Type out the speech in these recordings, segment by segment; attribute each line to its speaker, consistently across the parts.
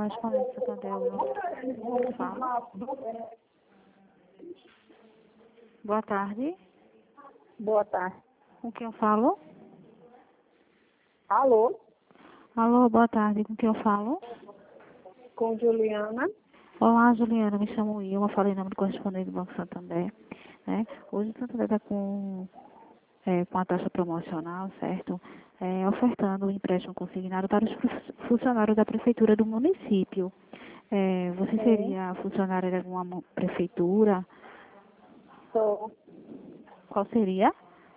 Speaker 1: correspondente Santander, eu falo. Boa tarde.
Speaker 2: Boa tarde.
Speaker 1: Com quem eu falo?
Speaker 2: Alô?
Speaker 1: Alô, boa tarde. Com quem eu falo?
Speaker 2: Com Juliana.
Speaker 1: Olá, Juliana. Me chamo Ilma. Falei em nome do correspondente do Banco Santander. Né? Hoje o Santander está com a taxa promocional, certo? Ofertando o empréstimo consignado para os funcionários da prefeitura do município. Você seria funcionária de alguma prefeitura?
Speaker 2: Sou.
Speaker 1: Qual seria?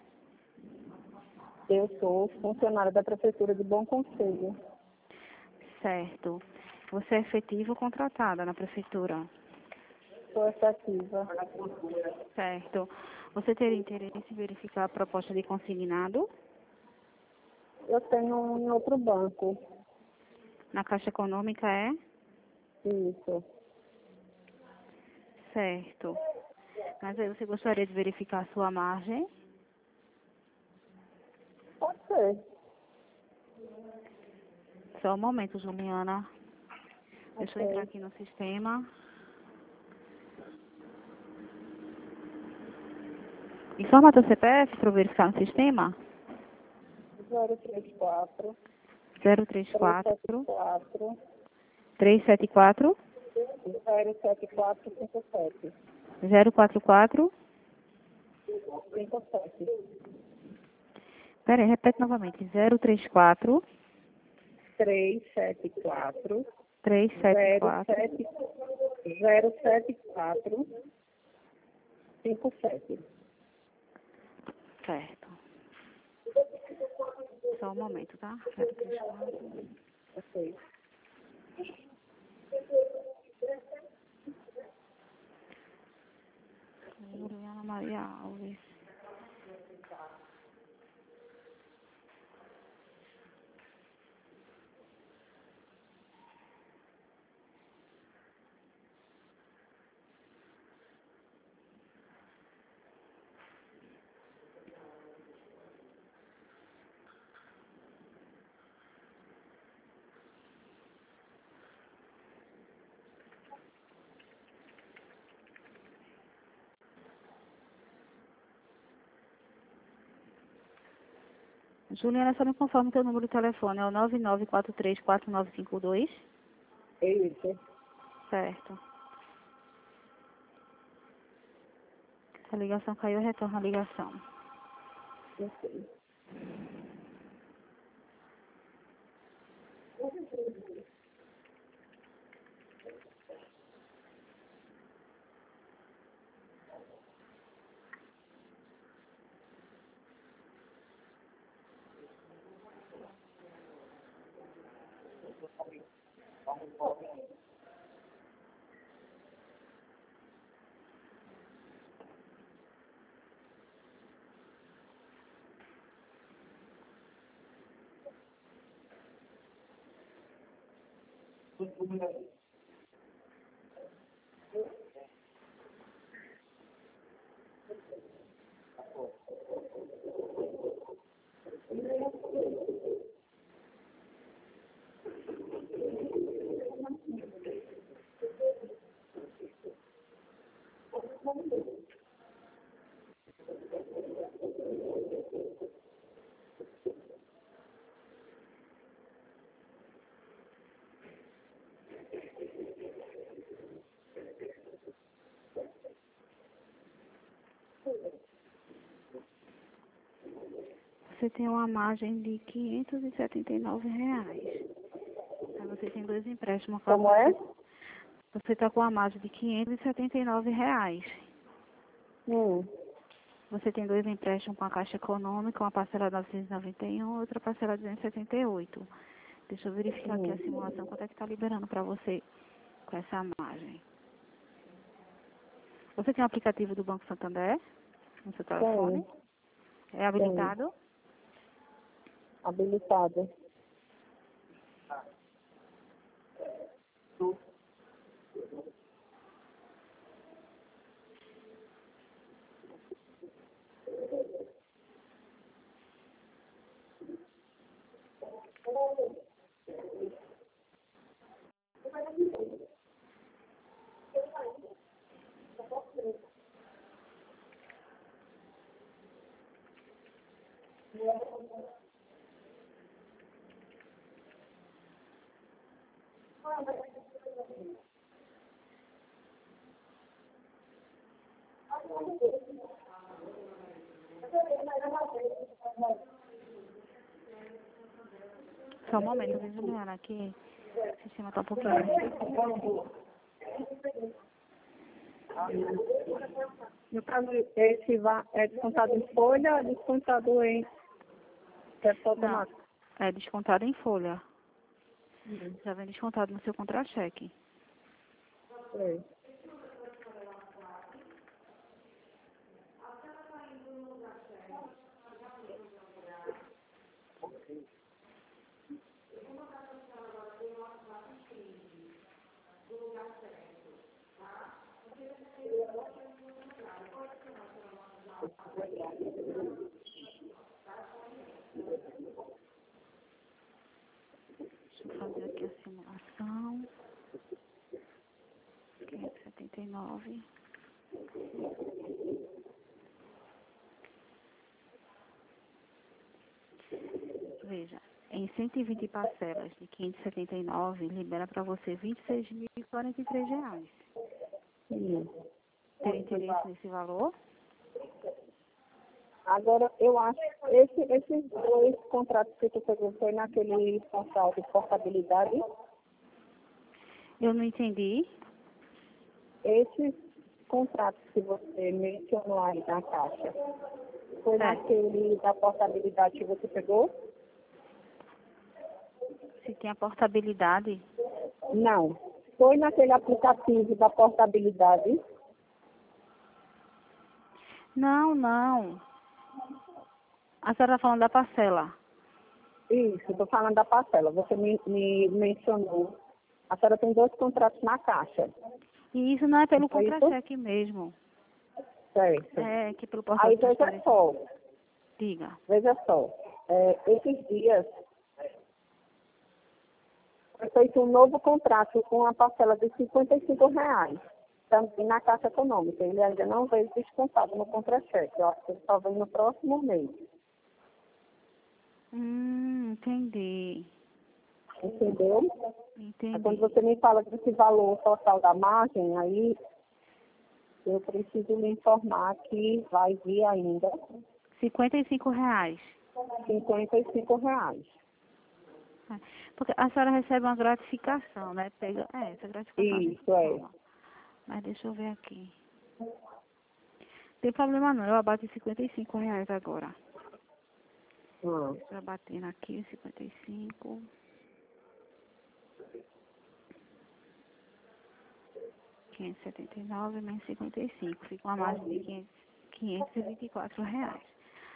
Speaker 2: Eu sou funcionária da Prefeitura de Bom Conselho.
Speaker 1: Certo. Você é efetiva ou contratada na prefeitura?
Speaker 2: Sou efetiva.
Speaker 1: Certo. Você teria interesse em verificar a proposta de consignado?
Speaker 2: Eu tenho em outro banco.
Speaker 1: Na Caixa Econômica é?
Speaker 2: Isso.
Speaker 1: Certo. Mas aí você gostaria de verificar a sua margem?
Speaker 2: Pode ser.
Speaker 1: Só um momento, Juliana. Deixa eu entrar aqui no sistema. Informa teu CPF para eu verificar no sistema.
Speaker 2: 034
Speaker 1: 034
Speaker 2: 374
Speaker 1: 374
Speaker 2: 07457
Speaker 1: 044.
Speaker 2: 57
Speaker 1: Peraí, repete novamente. 034
Speaker 2: 374
Speaker 1: 374
Speaker 2: 074 57.
Speaker 1: Certo. Só um momento, tá? 034.
Speaker 2: Ok.
Speaker 1: Juliana Maria Alves. Juliana, só me conforme teu número de telefone. É o 99434952.
Speaker 2: É isso.
Speaker 1: Certo. A ligação caiu, retorna a ligação.
Speaker 2: Ok.
Speaker 1: Você tem uma margem de R$ 579. Aí você tem dois empréstimos.
Speaker 2: Como é?
Speaker 1: Você está com a margem de R$ 579. Você tem dois empréstimos com a Caixa Econômica, uma parcela de 991 e outra parcela de 278. Deixa eu verificar aqui a simulação, quanto é que está liberando para você com essa margem. Você tem o aplicativo do Banco Santander no seu telefone? É habilitado?
Speaker 2: Habilitada.
Speaker 1: Só um momento, deixa eu olhar aqui. O sistema tá um pouquinho lento.
Speaker 2: No caso, esse é descontado em folha ou é descontado em débito
Speaker 1: Não,
Speaker 2: automático?
Speaker 1: é descontado em folha. Já vem descontado no seu contra-cheque.
Speaker 2: Sei.
Speaker 1: Deixa eu fazer aqui a simulação. 579. Veja, em 120 parcelas de 579, libera para você R$ 26.043.
Speaker 2: Sim.
Speaker 1: Tem interesse nesse valor?
Speaker 2: Agora, eu acho que esses dois contratos que tu pegou foi naquele portal de portabilidade.
Speaker 1: Eu não entendi.
Speaker 2: Esses contratos que você mencionou aí na caixa, foi
Speaker 1: É,
Speaker 2: naquele da portabilidade que você pegou?
Speaker 1: se tem a portabilidade.
Speaker 2: Não. Foi naquele aplicativo da portabilidade?
Speaker 1: Não, não. A senhora está falando da parcela.
Speaker 2: Isso, estou falando da parcela. Você me mencionou. A senhora tem dois contratos na caixa.
Speaker 1: E isso não é pelo
Speaker 2: Foi isso?
Speaker 1: contra-cheque mesmo.
Speaker 2: Certo.
Speaker 1: É que pelo portal
Speaker 2: Aí
Speaker 1: de
Speaker 2: veja
Speaker 1: transferência.
Speaker 2: só,
Speaker 1: Diga.
Speaker 2: veja só. Esses dias foi feito um novo contrato com uma parcela de R$ 55, também na Caixa Econômica. Ele ainda não veio descontado no contra-cheque. Eu acho que ele só vem no próximo mês.
Speaker 1: Entendi.
Speaker 2: Entendeu? Aí quando
Speaker 1: Entendi.
Speaker 2: você me fala desse valor total da margem, aí eu preciso lhe informar que vai vir ainda
Speaker 1: R$ 55.
Speaker 2: R$ 55.
Speaker 1: É, porque a senhora recebe uma gratificação, né? Pega, essa gratificação a gente
Speaker 2: Isso é.
Speaker 1: toma. Mas deixa eu ver aqui. Tem problema não, eu abato em R$ 55 agora. Já batendo aqui, 55. R$ 579 menos 55. Fica uma margem de R$ 524.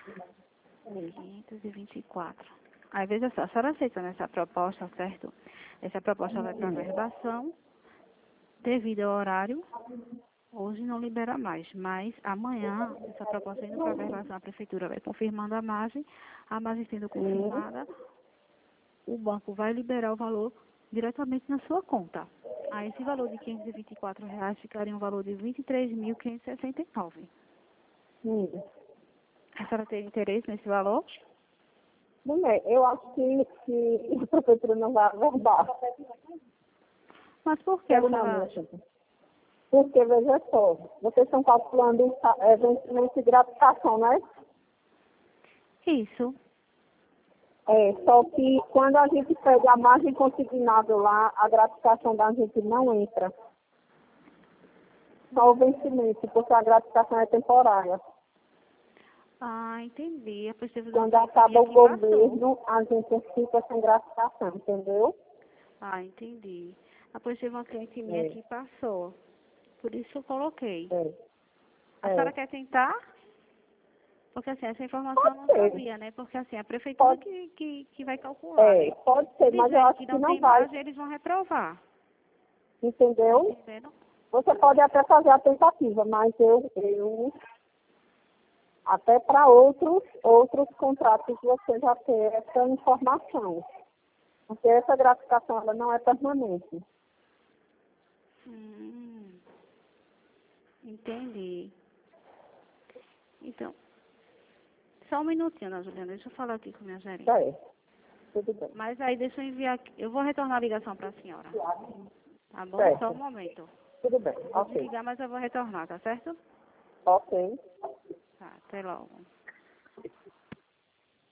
Speaker 1: 524. Aí veja só, a senhora aceita nessa proposta, certo? Essa proposta vai para verbação, devido ao horário. Hoje não libera mais, mas amanhã, essa proposta indo para a verbação, a prefeitura vai confirmando a margem sendo confirmada, o banco vai liberar o valor diretamente na sua conta. Aí esse valor de R$ 524 ficaria um valor de R$ 23.569. A senhora tem interesse nesse valor?
Speaker 2: Mulher, eu acho que a prefeitura não vai averbar.
Speaker 1: Mas por que a
Speaker 2: Quero não,
Speaker 1: senhora
Speaker 2: minha
Speaker 1: acha?
Speaker 2: gente. Porque, veja só, vocês estão calculando vencimento de gratificação, né?
Speaker 1: Isso.
Speaker 2: Só que quando a gente pega a margem consignável lá, a gratificação da gente não entra. Só o vencimento, porque a gratificação é temporária.
Speaker 1: Ah, entendi. A prefeitura
Speaker 2: Quando
Speaker 1: da
Speaker 2: acaba o
Speaker 1: aqui passou.
Speaker 2: governo, a gente fica sem gratificação, entendeu?
Speaker 1: Ah, entendi. Depois teve uma cliente minha
Speaker 2: É.
Speaker 1: que passou. Por isso eu coloquei.
Speaker 2: É.
Speaker 1: A senhora quer tentar? Porque assim, essa informação eu
Speaker 2: Pode
Speaker 1: não
Speaker 2: ser.
Speaker 1: sabia, né? Porque assim, a prefeitura
Speaker 2: Pode,
Speaker 1: que vai calcular, né?
Speaker 2: pode
Speaker 1: Se
Speaker 2: ser, mas eu
Speaker 1: dizerem
Speaker 2: acho
Speaker 1: que
Speaker 2: que
Speaker 1: não
Speaker 2: não
Speaker 1: tem
Speaker 2: vai,
Speaker 1: margem, eles vão reprovar. Tá
Speaker 2: entendeu?
Speaker 1: entendendo?
Speaker 2: Você pode até fazer a tentativa, mas eu até para outros contratos você já ter essa informação. Porque essa gratificação ela não é permanente.
Speaker 1: Entendi. Então, Só um minutinho, Ana Juliana, deixa eu falar aqui com minha gerente.
Speaker 2: Certo. Tudo bem.
Speaker 1: Mas aí deixa eu enviar aqui. Eu vou retornar a ligação para a senhora. Tá bom?
Speaker 2: Certo.
Speaker 1: Só um momento.
Speaker 2: Tudo bem.
Speaker 1: Vou
Speaker 2: Ok.
Speaker 1: desligar, mas eu vou retornar, tá certo?
Speaker 2: Ok.
Speaker 1: Tá, até logo.